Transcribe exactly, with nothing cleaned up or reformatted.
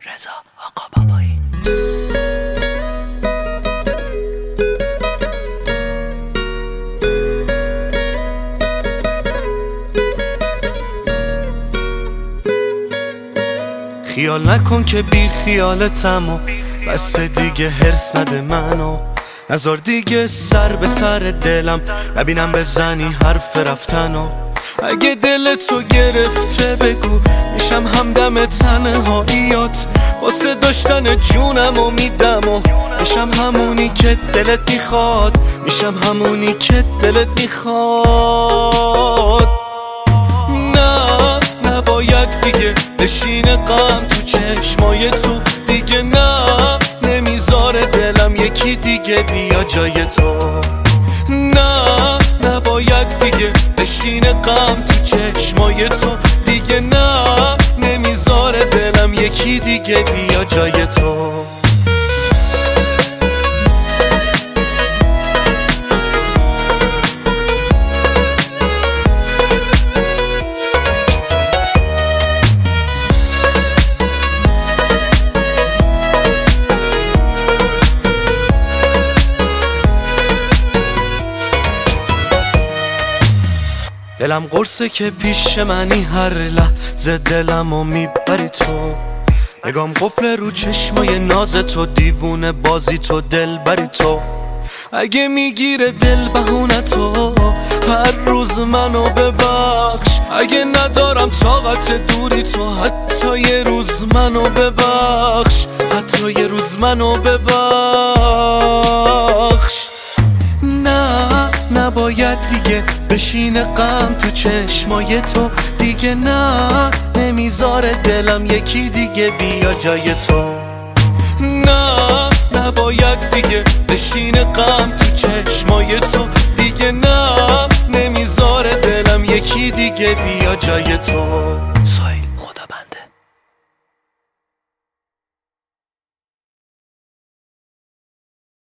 رضا آقا بابایی. خیال نکن که بی خیالتم و بس دیگه هرس نده منو، نزار دیگه سر به سر دلم نبینم بزنی حرف رفتنو. اگه دل تو گرفته بگو میشم همدم تنهاییات، واسه داشتن جونم و میدم و میشم همونی که دلت میخواد، میشم همونی که دلت میخواد. نه نباید دیگه بشینه غم تو چشمای تو، دیگه نه نمیذاره دلم یکی دیگه بیا جای تو. نه نباید دیگه بشینه غم تو چشمای تو، دیگه نه نمیذاره دلم یکی دیگه بیا جای تو. دلم قرصه که پیش منی، هر لحظه دلمو میبری تو، نگام قفل رو چشمای ناز تو، دیوونه بازی تو دل بری تو. اگه میگیره دل بهونه تو هر روز منو ببخش، اگه ندارم طاقت دوری تو حتی یه روز منو ببخش، حتی یه روز منو ببخش. نه نباید دیگه بشینه غم تو چشمای تو، دیگه نه نمیذاره دلم یکی دیگه بیا جای تو. نه نباید دیگه بشینه غم تو چشمای تو، دیگه نه نمیذاره دلم یکی دیگه بیا جای تو.